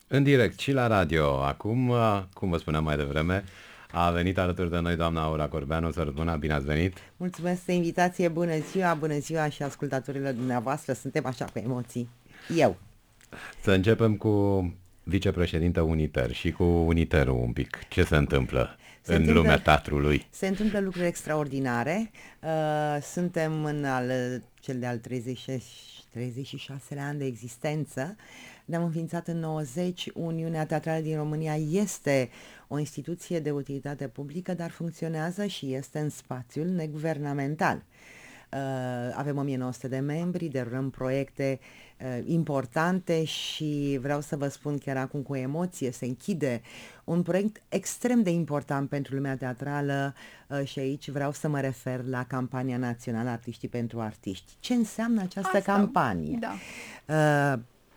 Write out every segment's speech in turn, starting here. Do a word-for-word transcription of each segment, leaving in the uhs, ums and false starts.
În direct și la radio. Acum, cum vă spuneam mai devreme, a venit alături de noi doamna Aura Corbeanu. Sărbuna, bine ați venit! Mulțumesc de invitație, bună ziua, bună ziua și ascultatorilor dumneavoastră, suntem așa cu emoții. Eu. Să începem cu vicepreședintă Uniter și cu Uniterul un pic. Ce se întâmplă se în întâmplă, lumea teatrului? Se întâmplă lucruri extraordinare. Uh, suntem în al, cel de-al treizeci și șaselea an de existență. Ne-am înființat în nouăzeci. Uniunea Teatrală din România este o instituție de utilitate publică, dar funcționează și este în spațiul neguvernamental. Uh, avem o mie nouă sute de membri, derulăm proiecte uh, importante și vreau să vă spun chiar acum cu emoție, se închide un proiect extrem de important pentru lumea teatrală uh, și aici vreau să mă refer la campania națională Artiștii pentru Artiști. Ce înseamnă această Asta, campanie? Da. Uh,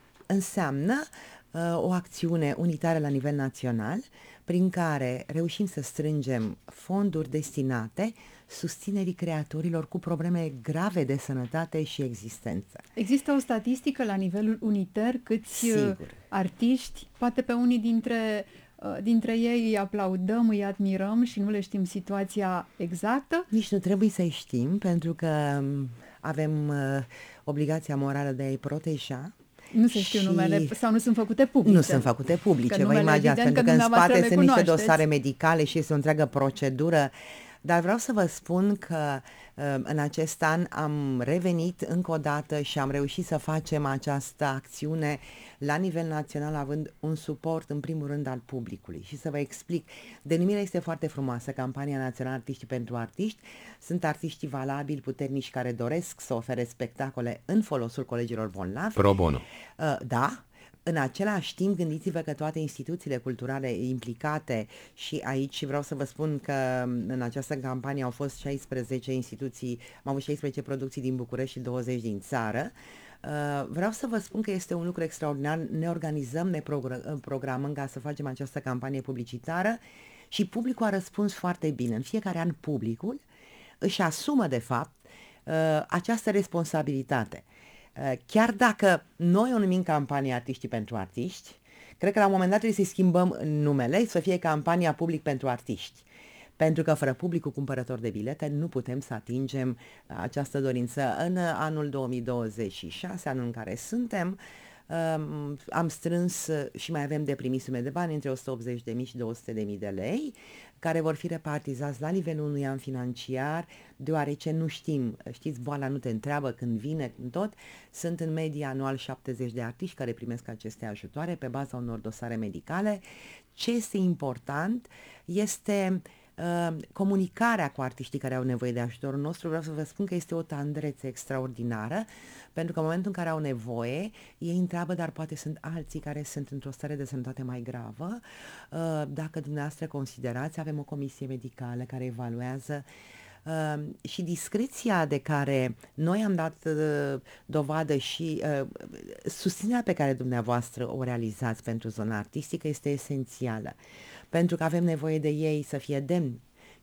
înseamnă uh, o acțiune unitară la nivel național prin care reușim să strângem fonduri destinate susținerii creatorilor cu probleme grave de sănătate și existență. Există o statistică la nivelul uniter câți Sigur. artiști, poate pe unii dintre, dintre ei îi aplaudăm, îi admirăm și nu le știm situația exactă? Nici nu trebuie să-i știm, pentru că avem uh, obligația morală de a-i proteja. Nu se știu și... numele sau nu sunt făcute publice. Nu sunt făcute publice, vă imaginați, pentru că, că în spate sunt niște dosare medicale și este o întreagă procedură. Dar vreau să vă spun că în acest an am revenit încă o dată și am reușit să facem această acțiune la nivel național, având un suport în primul rând al publicului. Și să vă explic, denumirea este foarte frumoasă, Campania Națională Artiștii pentru Artiști. Sunt artiștii valabili, puternici, care doresc să ofere spectacole în folosul colegilor bolnavi. Pro bono. Uh, da. În același timp, gândiți-vă că toate instituțiile culturale implicate, și aici vreau să vă spun că în această campanie au fost șaisprezece instituții, am avut șaisprezece producții din București și douăzeci din țară. Uh, vreau să vă spun că este un lucru extraordinar, ne organizăm, ne progr- programăm ca să facem această campanie publicitară și publicul a răspuns foarte bine. În fiecare an publicul își asumă de fapt uh, această responsabilitate. Chiar dacă noi o numim campania Artiștii pentru Artiști, cred că la un moment dat trebuie să schimbăm numele, să fie campania Public pentru Artiști. Pentru că fără publicul cumpărător de bilete nu putem să atingem această dorință. În anul două mii douăzeci și șase, anul în care suntem, Um, am strâns și mai avem de primit sume de bani între o sută optzeci de mii și două sute de mii de lei, care vor fi repartizați la nivelul unui an financiar, deoarece nu știm, știți, boala nu te întreabă când vine, când tot. Sunt în medie anual șaptezeci de artiști care primesc aceste ajutoare pe baza unor dosare medicale. Ce este important este Uh, comunicarea cu artiștii care au nevoie de ajutorul nostru. Vreau să vă spun că este o tandrețe extraordinară, pentru că în momentul în care au nevoie, ei întreabă, dar poate sunt alții care sunt într-o stare de sănătate mai gravă. Uh, dacă dumneavoastră considerați, avem o comisie medicală care evaluează Uh, și discreția de care noi am dat uh, dovadă și uh, susținerea pe care dumneavoastră o realizați pentru zona artistică este esențială, pentru că avem nevoie de ei să fie demni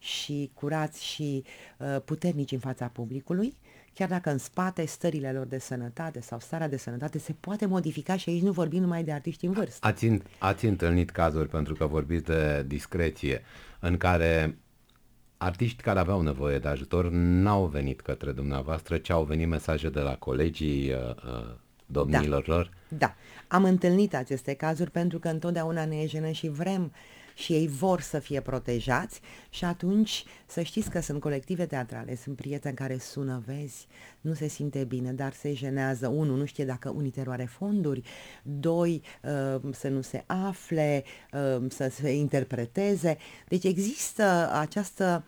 și curați și uh, puternici în fața publicului, chiar dacă în spate stările lor de sănătate sau starea de sănătate se poate modifica și aici nu vorbim numai de artiști în vârstă. Ați, ați întâlnit cazuri, pentru că vorbiți de discreție, în care artiști care aveau nevoie de ajutor n-au venit către dumneavoastră, ci au venit mesaje de la colegii uh, domnilor da. lor? Da, am întâlnit aceste cazuri pentru că întotdeauna ne e jenă și vrem și ei vor să fie protejați și atunci să știți că sunt colective teatrale, sunt prieteni care sună, vezi, nu se simte bine, dar se jenează. Unu, nu știe dacă Uniterul are fonduri, doi, uh, să nu se afle, uh, să se interpreteze. Deci există această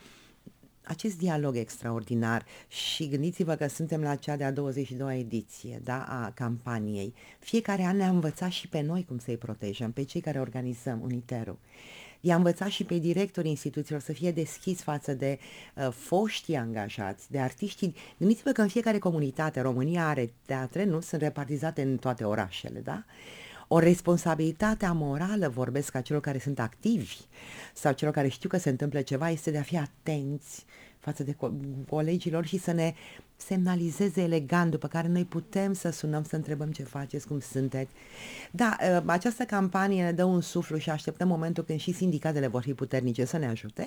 acest dialog extraordinar și gândiți-vă că suntem la cea de-a douăzeci și doua ediție, da, a campaniei. Fiecare an ne-a învățat și pe noi cum să-i protejăm, pe cei care organizăm Uniterul. I-a învățat și pe directorii instituțiilor să fie deschiși față de uh, foștii angajați, de artiștii. Gândiți-vă că în fiecare comunitate, România are teatre, nu? Sunt repartizate în toate orașele, da? O responsabilitate morală, vorbesc, a celor care sunt activi sau celor care știu că se întâmplă ceva, este de a fi atenți față de co- colegilor și să ne semnalizeze elegant, după care noi putem să sunăm, să întrebăm ce faceți, cum sunteți. Da, această campanie ne dă un suflu și așteptăm momentul când și sindicatele vor fi puternice să ne ajute.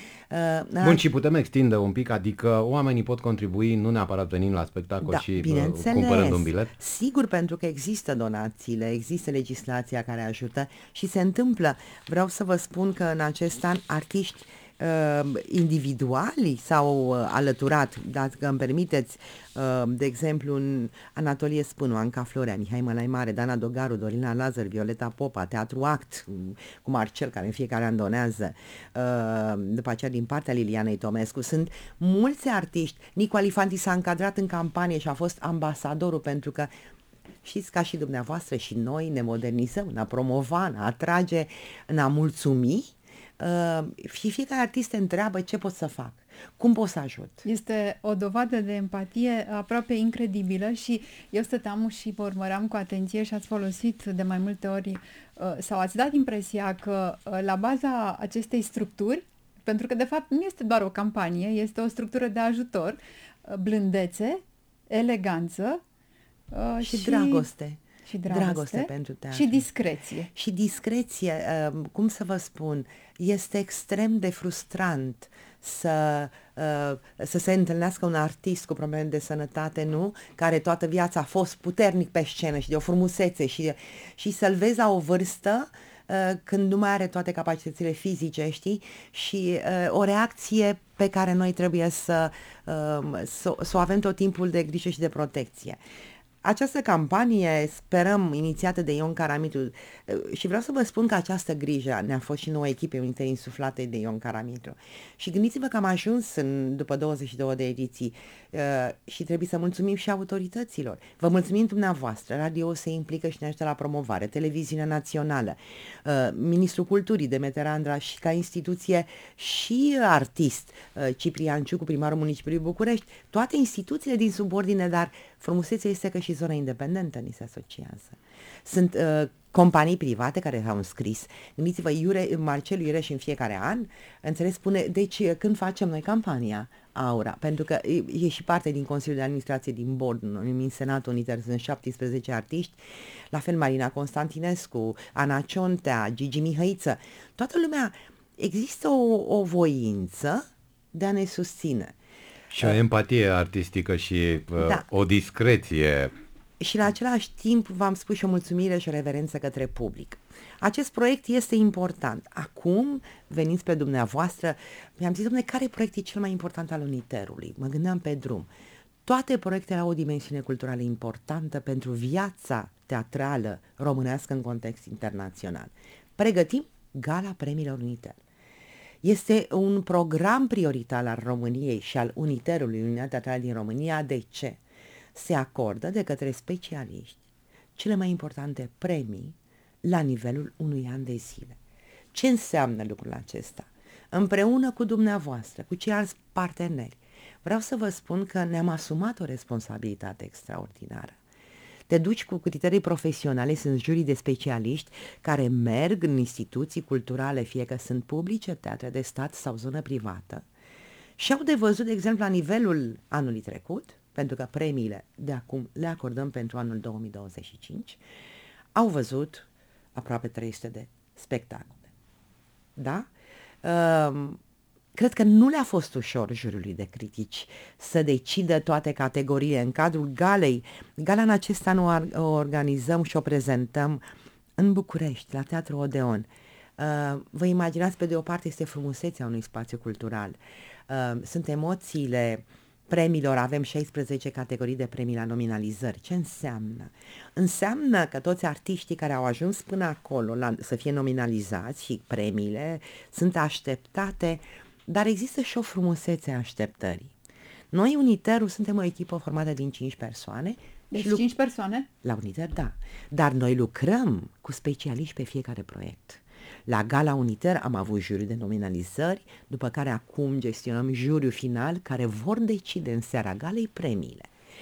Bun, și putem extinde un pic, adică oamenii pot contribui nu neapărat venind la spectacol da, și cumpărând un bilet? Sigur, pentru că există donațiile, există legislația care ajută și se întâmplă. Vreau să vă spun că în acest an artiști uh, individuali s-au uh, alăturat, dacă îmi permiteți, uh, de exemplu, în Anatolie Spânu, Anca Florea, Mihai Mălai Mare, Dana Dogaru, Dorina Lazar, Violeta Popa, Teatru Act, cu Marcel, care în fiecare an donează, uh, după aceea din partea Lilianei Tomescu. Sunt mulți artiști. Nicu Alifanti s-a încadrat în campanie și a fost ambasadorul, pentru că știți, ca și dumneavoastră și noi ne modernizăm în a promova, în a atrage, în a mulțumi. Uh, și fiecare artist te întreabă ce pot să fac, cum pot să ajut. Este o dovadă de empatie aproape incredibilă și eu stăteam și vă urmăream cu atenție și ați folosit de mai multe ori uh, sau ați dat impresia că uh, la baza acestei structuri, pentru că de fapt nu este doar o campanie, este o structură de ajutor, uh, blândețe, eleganță uh, și, și dragoste. Și dragoste, dragoste pentru teatru. Și discreție. Și discreție, uh, cum să vă spun, este extrem de frustrant să, uh, să se întâlnească un artist cu probleme de sănătate, nu? Care toată viața a fost puternic pe scenă și de o frumusețe și, și să-l vezi la o vârstă uh, când nu mai are toate capacitățile fizice, știi? Și uh, o reacție pe care noi trebuie să, uh, să, să o avem tot timpul de grijă și de protecție. Această campanie, sperăm, inițiată de Ion Caramitu, și vreau să vă spun că această grijă ne-a fost și nouă echipe unite insuflate de Ion Caramitu. Și gândiți-vă că am ajuns în, după douăzeci și două de ediții uh, și trebuie să mulțumim și autorităților. Vă mulțumim dumneavoastră, radio se implică și ne ajută la promovare, televiziunea națională, uh, Ministrul Culturii, Demeter Andra, și ca instituție și artist, uh, Ciprian Ciucu, primarul municipiului București, toate instituțiile din subordine, dar frumusețea este că și zona independentă ni se asociază. Sunt uh, companii private care s-au înscris. Gândiți-vă, Iure, Marcel Iureș în fiecare an, înțeles, spune, deci când facem noi campania Aura, pentru că e, e și parte din Consiliul de Administrație din board, în Senatul Uniter sunt șaptesprezece artiști, la fel Marina Constantinescu, Ana Ciontea, Gigi Mihăiță, toată lumea, există o, o voință de a ne susține. Și o empatie artistică și uh, da. o discreție. Și la același timp v-am spus și o mulțumire și o reverență către public. Acest proiect este important. Acum veniți pe dumneavoastră, mi-am zis, dom'le, care proiect e cel mai important al Uniterului? Mă gândeam pe drum. Toate proiectele au o dimensiune culturală importantă pentru viața teatrală românească în context internațional. Pregătim Gala Premiilor Uniter. Este un program prioritar al României și al Uniterului, Uniunea Teatrală din România. De ce? Se acordă de către specialiști cele mai importante premii la nivelul unui an de zile. Ce înseamnă lucrul acesta? Împreună cu dumneavoastră, cu ceilalți parteneri, vreau să vă spun că ne-am asumat o responsabilitate extraordinară. Te duci cu criterii profesionale, sunt jurii de specialiști care merg în instituții culturale, fie că sunt publice, teatre de stat sau zonă privată, și au de văzut, de exemplu, la nivelul anului trecut, pentru că premiile de acum le acordăm pentru anul două mii douăzeci și cinci, au văzut aproape trei sute de spectacole. Da? Um, Cred că nu le-a fost ușor juriului de critici să decidă toate categoriile. În cadrul galei, gala în acest an o organizăm și o prezentăm în București, la Teatrul Odeon. Uh, vă imaginați, pe de o parte este frumusețea unui spațiu cultural, uh, sunt emoțiile premiilor, avem șaisprezece categorii de premii la nominalizări. Ce înseamnă? Înseamnă că toți artiștii care au ajuns până acolo la, să fie nominalizați și premiile sunt așteptate, dar există și o frumusețe a așteptării. Noi, Uniterul, suntem o echipă formată din cinci persoane. Deci și cinci persoane? La Uniter, da. Dar noi lucrăm cu specialiști pe fiecare proiect. La Gala Uniter am avut juriu de nominalizări, după care acum gestionăm juriul final, care vor decide în seara galei premiile.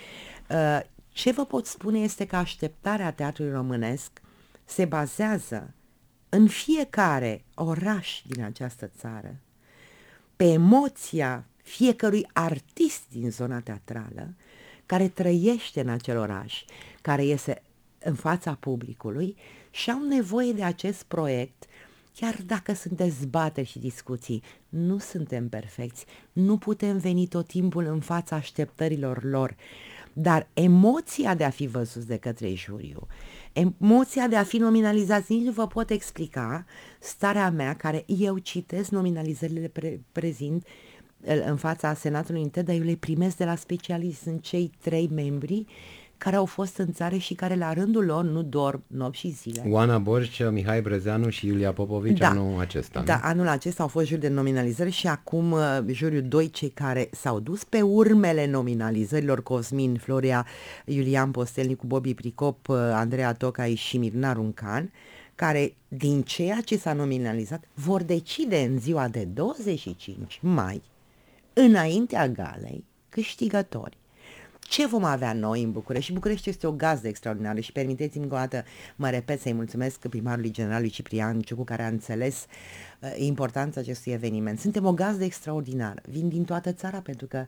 Ce vă pot spune este că așteptarea teatrului românesc se bazează în fiecare oraș din această țară pe emoția fiecărui artist din zona teatrală care trăiește în acel oraș, care iese în fața publicului și au nevoie de acest proiect, chiar dacă sunt dezbateri și discuții. Nu suntem perfecți, nu putem veni tot timpul în fața așteptărilor lor, dar emoția de a fi văzuți de către juriu, emoția de a fi nominalizați, nici nu vă pot explica starea mea, care eu citesc nominalizările, le pre- prezint în fața Senatului Uniter, dar eu le primesc de la specialiști. Sunt cei trei membri care au fost în țară și care la rândul lor nu dorm nopți și zile. Oana Borș, Mihai Brezeanu și Iulia Popovici Da. anul acesta. Da, nu? anul acesta au fost juri de nominalizări și acum uh, juriul doi, cei care s-au dus pe urmele nominalizărilor: Cosmin Florea, Iulian Postelnicu, Bobby Pricop, uh, Andreea Tocai și Mirna Runcan, care din ceea ce s-a nominalizat vor decide în ziua de douăzeci și cinci mai, înaintea galei, câștigători. Ce vom avea noi în București? Și București este o gazdă extraordinară și permiteți-mi încă o dată, mă repet, să-i mulțumesc primarului general lui Ciprian Ciucu, care a înțeles uh, importanța acestui eveniment. Suntem o gazdă extraordinară, vin din toată țara, pentru că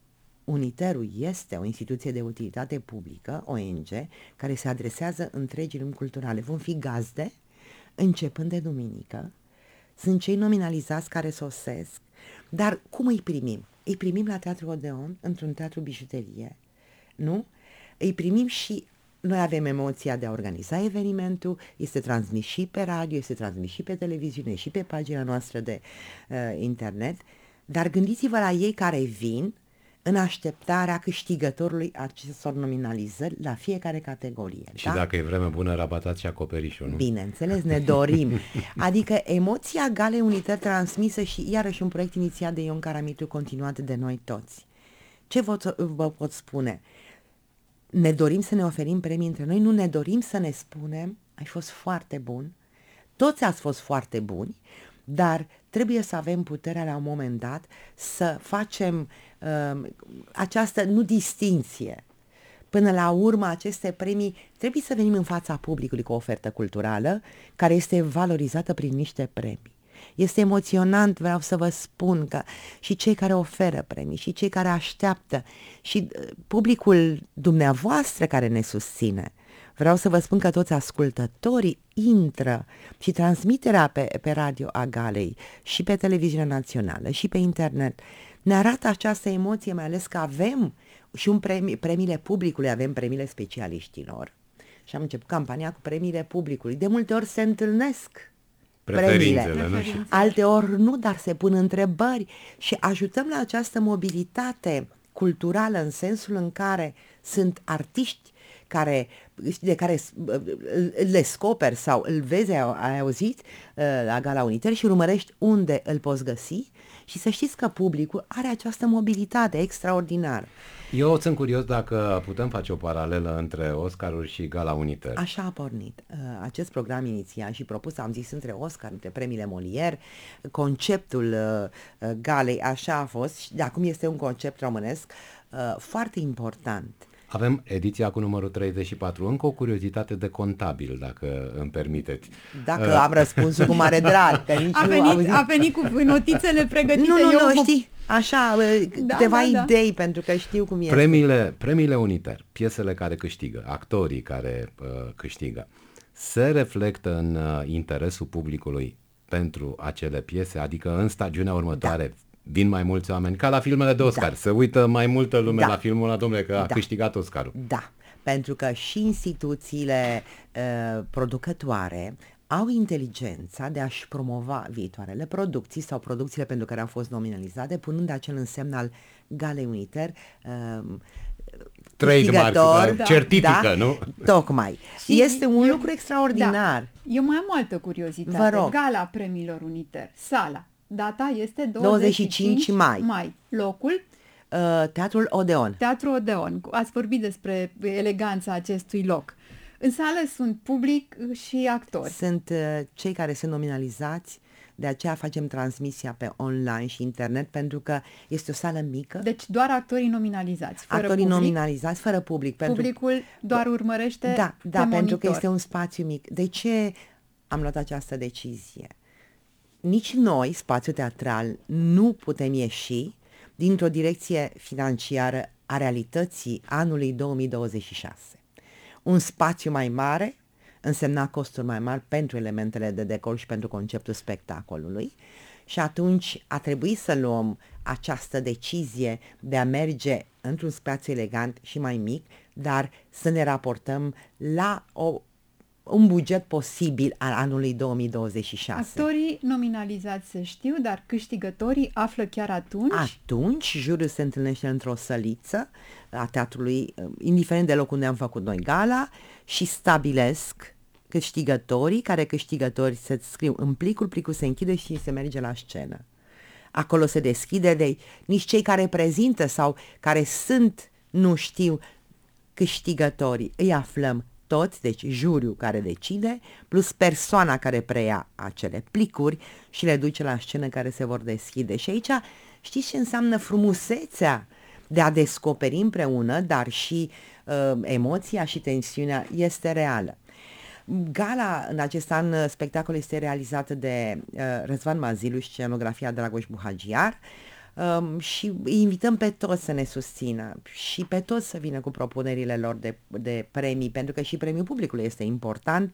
Uniterul este o instituție de utilitate publică, O N G, care se adresează întregii lumi culturale. Vom fi gazde începând de duminică, sunt cei nominalizați care sosesc, dar cum îi primim? Îi primim la Teatrul Odeon, într-un teatru bijuterie, nu? Îi primim și noi avem emoția de a organiza evenimentul, este transmis și pe radio, este transmis și pe televiziune, și pe pagina noastră de uh, internet, dar gândiți-vă la ei care vin în așteptarea câștigătorului acestor nominalizări la fiecare categorie. Și da? dacă e vreme bună, rabatați și acoperișul, nu? Bineînțeles, ne dorim. Adică emoția Galei Unitări transmisă și iarăși un proiect inițiat de Ion Caramitu, continuat de noi toți. Ce vă, vă pot spune? Ne dorim să ne oferim premii între noi, nu ne dorim să ne spunem: ai fost foarte bun, toți ați fost foarte buni, dar trebuie să avem puterea la un moment dat să facem uh, această, nu distinție. Până la urmă, aceste premii trebuie să venim în fața publicului cu o ofertă culturală care este valorizată prin niște premii. Este emoționant, vreau să vă spun, că și cei care oferă premii, și cei care așteaptă, și publicul dumneavoastră care ne susține. Vreau să vă spun că toți ascultătorii intră și transmiterea pe, pe radio a galei și pe televiziunea națională și pe internet ne arată această emoție, mai ales că avem și un premi, premiile publicului, avem premiile specialiștilor. Și am început campania cu premiile publicului. De multe ori se întâlnesc premiile, nu? alte ori nu, dar se pun întrebări și ajutăm la această mobilitate culturală, în sensul în care sunt artiști care, de care îl descoperi sau îl vezi, ai auzit la Gala Unitări și urmărești unde îl poți găsi, și să știți că publicul are această mobilitate extraordinară. Eu sunt curios dacă putem face o paralelă între Oscaruri și Gala Unitări. Așa a pornit uh, acest program inițial și propus, am zis, între Oscar, între premiile Molière, conceptul uh, galei așa a fost și de acum este un concept românesc uh, foarte important. Avem ediția cu numărul treizeci și patru. Încă o curiozitate de contabil, dacă îmi permiteți. Dacă uh. am răspunsul cu mare drag. Că nici a, nu venit, a venit cu notițele pregătite. Nu, nu, Eu nu, știi, așa, da, câteva da, idei, da. Pentru că știu cum este. Premiile, premiile Uniter, piesele care câștigă, actorii care uh, câștigă, se reflectă în uh, interesul publicului pentru acele piese, adică în stagiunea următoare da. Vin mai mulți oameni, ca la filmele de Oscar, da. Se uită mai multă lume da. La filmul ăla, domnule, că a da. Câștigat Oscarul. Da, pentru că și instituțiile uh, producătoare au inteligența de a-și promova viitoarele producții sau producțiile pentru care au fost nominalizate, punând acel însemn al Galei Unitări, uh, trademark, da, certifică, da? Nu? Tocmai. Și este un eu, lucru extraordinar. Da. Eu mai am o altă curiozitate. Vă rog. Gala Premiilor Uniter, sala. Data este douăzeci și cinci, douăzeci și cinci mai. mai. Locul? Uh, Teatrul Odeon. Teatrul Odeon. Ați vorbit despre eleganța acestui loc. În sală sunt public și actori. Sunt uh, cei care sunt nominalizați, de aceea facem transmisia pe online și internet, pentru că este o sală mică. Deci doar actorii nominalizați, fără actorii public? nominalizați, fără public. Publicul pentru... doar urmărește Da, da, pe pentru monitor. că este un spațiu mic. De ce am luat această decizie? Nici noi, spațiul teatral, nu putem ieși dintr-o direcție financiară a realității anului două mii douăzeci și șase. Un spațiu mai mare însemna costuri mai mari pentru elementele de decor și pentru conceptul spectacolului și atunci a trebuit să luăm această decizie de a merge într-un spațiu elegant și mai mic, dar să ne raportăm la o, un buget posibil al anului două mii douăzeci și șase. Actorii nominalizați se știu, dar câștigătorii află chiar atunci? Atunci juriul se întâlnește într-o săliță a teatrului, indiferent de locul unde am făcut noi gala, și stabilesc câștigătorii, care câștigători se scriu în plicul, plicul se închide și se merge la scenă. Acolo se deschide, de nici cei care prezintă sau care sunt nu știu câștigătorii, îi aflăm toți, deci juriul care decide, plus persoana care preia acele plicuri și le duce la scenă care se vor deschide. Și aici știți ce înseamnă frumusețea de a descoperi împreună, dar și uh, emoția și tensiunea este reală. Gala în acest an, spectacol este realizat de uh, Răzvan Mazilu și scenografia Dragoș Buhagiar um, și îi invităm pe toți să ne susțină și pe toți să vină cu propunerile lor de, de premii, pentru că și premiul publicului este important.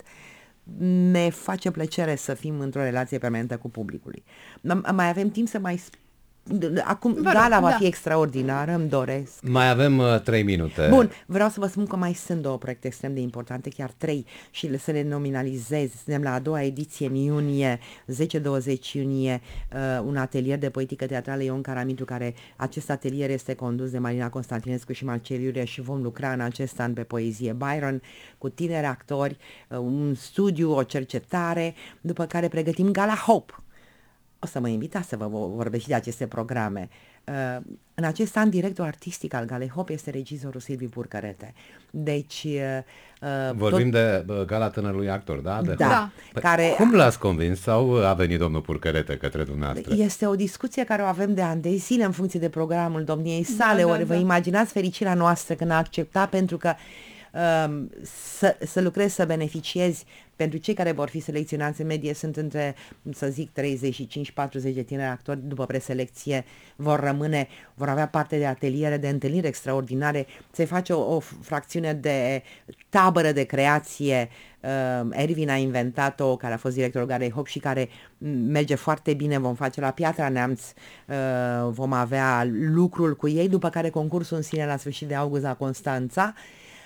Ne face plăcere să fim într-o relație permanentă cu publicului. Mai avem timp să mai Acum, Vă gala rog, va da. fi extraordinară, îmi doresc. Mai avem uh, trei minute. Bun, vreau să vă spun că mai sunt două proiecte extrem de importante, chiar trei, și le- să le nominalizez. Suntem la a doua ediție în iunie, zece douăzeci iunie, uh, un atelier de poetică teatrală Ion Caramitru, care acest atelier este condus de Marina Constantinescu și Marcel Iurie și vom lucra în acest an pe poezie Byron cu tineri actori, uh, un studiu, o cercetare, după care pregătim Gala Hope. O să mă invitați să vă vorbesc de aceste programe. Uh, în acest an, director artistic al Galei Hope este regizorul Silviu Purcărete. Deci... Uh, Vorbim tot... de uh, Gala Tânărului Actor, da? De Da, Da. Păi, care... cum l-ați convins sau a venit domnul Purcărete către dumneavoastră? Este o discuție care o avem de ani de zile în funcție de programul domniei sale. Da, da, Ori vă da. imaginați fericirea noastră când a acceptat, pentru că um, să, să lucrezi, să beneficiezi. Pentru cei care vor fi selecționați în medie sunt între, să zic, treizeci și cinci patruzeci de tineri actori. După preselecție vor rămâne, vor avea parte de ateliere, de întâlniri extraordinare. Se face o, o fracțiune de tabără de creație. Uh, Ervin a inventat-o, care a fost directorul Galei Hope și care merge foarte bine. Vom face la Piatra Neamț, uh, vom avea lucrul cu ei, după care concursul în sine la sfârșit de august la Constanța.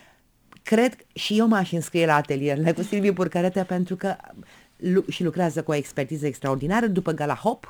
Cred și eu m-aș înscrie la atelierele cu Silviu Purcărete, pentru că lu- și lucrează cu o expertiză extraordinară. După Gala Hope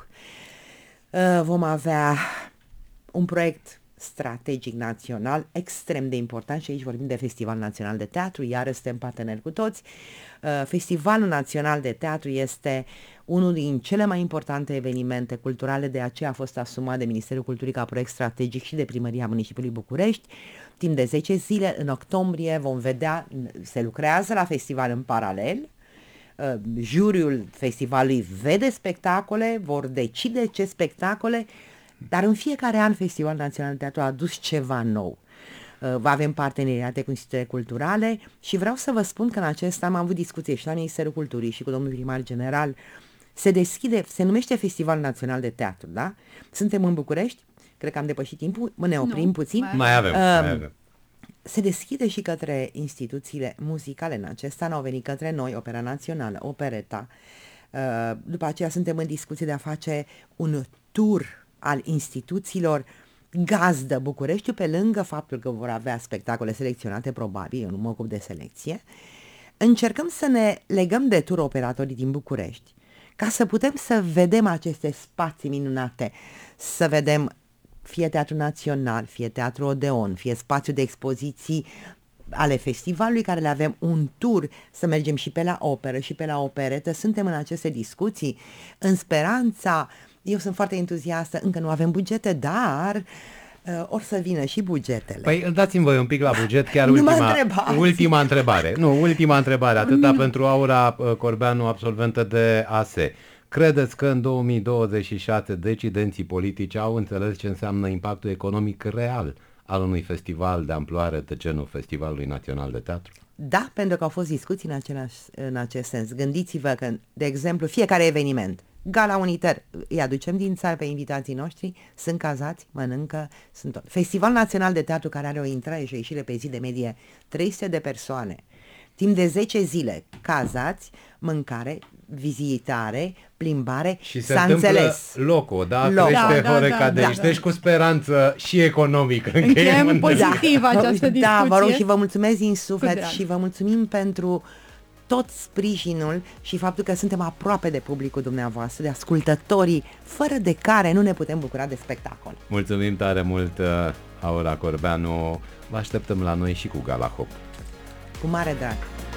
uh, vom avea un proiect strategic național extrem de important și aici vorbim de Festivalul Național de Teatru, iar suntem parteneri cu toți. Uh, Festivalul Național de Teatru este unul din cele mai importante evenimente culturale, de aceea a fost asumat de Ministerul Culturii ca proiect strategic și de Primăria Municipiului București. Timp de zece zile, în octombrie, vom vedea, se lucrează la festival în paralel, uh, juriul festivalului vede spectacole, vor decide ce spectacole, dar în fiecare an Festivalul Național de Teatru a adus ceva nou. Uh, va avem parteneriate cu instituțiile culturale și vreau să vă spun că în acest an am avut discuție și la Ministerul Culturii și cu domnul primar general. Se deschide, se numește Festivalul Național de Teatru, da? Suntem în București, cred că am depășit timpul, ne oprim Nu, puțin. mai Mai avem, Um, mai avem. Se deschide și către instituțiile muzicale. În acest an au venit către noi Opera Națională, Opereta. Uh, După aceea suntem în discuție de a face un tur al instituțiilor gazdă Bucureștiul, pe lângă faptul că vor avea spectacole selecționate, probabil, eu nu mă ocup de selecție. Încercăm să ne legăm de tur operatorii din București, ca să putem să vedem aceste spații minunate, să vedem fie Teatru Național, fie Teatru Odeon, fie spațiu de expoziții ale festivalului, care le avem un tur, să mergem și pe la operă și pe la operetă. Suntem în aceste discuții, în speranța, eu sunt foarte entuziastă, încă nu avem bugete, dar uh, or să vină și bugetele. Păi dați-mi voi un pic la buget, chiar Nu mă ultima, întrebați. ultima întrebare. Nu, ultima întrebare, atâta pentru Aura uh, Corbeanu, absolventă de A S E. Credeți că în două mii douăzeci și șase decidenții politici au înțeles ce înseamnă impactul economic real al unui festival de amploare de genul Festivalului Național de Teatru? Da, pentru că au fost discuții în, același, în acest sens. Gândiți-vă că, de exemplu, fiecare eveniment, Gala Uniter, îi aducem din țară pe invitații noștri, sunt cazați, mănâncă, sunt tot. Festival Național de Teatru, care are o intrare și o ieșire pe zi de medie trei sute de persoane, timp de zece zile, cazați, mâncare, vizitare, plimbare, și se s-a întâmplă înțeles. locul, da? Loc. Crește Da, da, Horeca da, de da, aici, da. deci cu speranță și economică. Încheiem Încheiem pozitiv această discuție. Da, vă rog și vă mulțumesc din Cu suflet drag. și vă mulțumim pentru tot sprijinul și faptul că suntem aproape de publicul dumneavoastră, de ascultătorii, fără de care nu ne putem bucura de spectacol. Mulțumim tare mult, uh, Aura Corbeanu. Vă așteptăm la noi și cu Gala Hop. Cu mare drag!